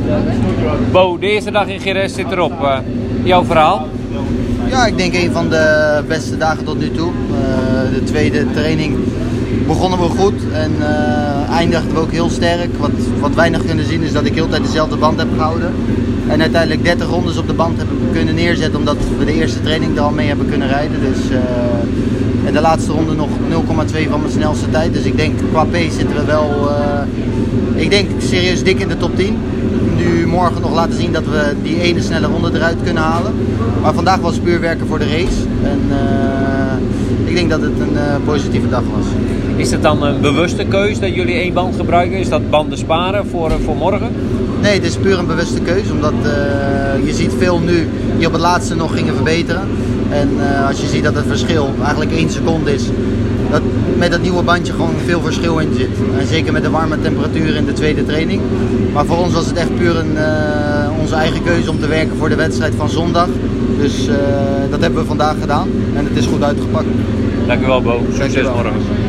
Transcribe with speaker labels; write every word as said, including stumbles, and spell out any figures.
Speaker 1: Bo, de eerste dag in Jerez zit erop. Uh, jouw verhaal?
Speaker 2: Ja, ik denk een van de beste dagen tot nu toe. Uh, de tweede training begonnen we goed en uh, eindigden we ook heel sterk. Wat, wat weinig kunnen zien is dat ik heel de tijd dezelfde band heb gehouden. En uiteindelijk dertig rondes op de band hebben kunnen neerzetten omdat we de eerste training er al mee hebben kunnen rijden. Dus, uh, en de laatste ronde nog nul komma twee van mijn snelste tijd. Dus ik denk qua pace zitten we wel, uh, ik denk serieus dik in de top tien. Nu morgen nog laten zien dat we die ene snelle ronde eruit kunnen halen. Maar vandaag was puur werken voor de race. En uh, ik denk dat het een uh, positieve dag was.
Speaker 1: Is het dan een bewuste keuze dat jullie één band gebruiken? Is dat banden sparen voor, voor morgen?
Speaker 2: Nee, het is puur een bewuste keuze. Omdat uh, je ziet veel nu die op het laatste nog gingen verbeteren. En uh, als je ziet dat het verschil eigenlijk één seconde is. Dat met dat nieuwe bandje gewoon veel verschil in zit. En zeker met de warme temperatuur in de tweede training. Maar voor ons was het echt puur een, uh, onze eigen keuze om te werken voor de wedstrijd van zondag. Dus uh, dat hebben we vandaag gedaan en het is goed uitgepakt.
Speaker 1: Dank u wel, Bo. Succes morgen.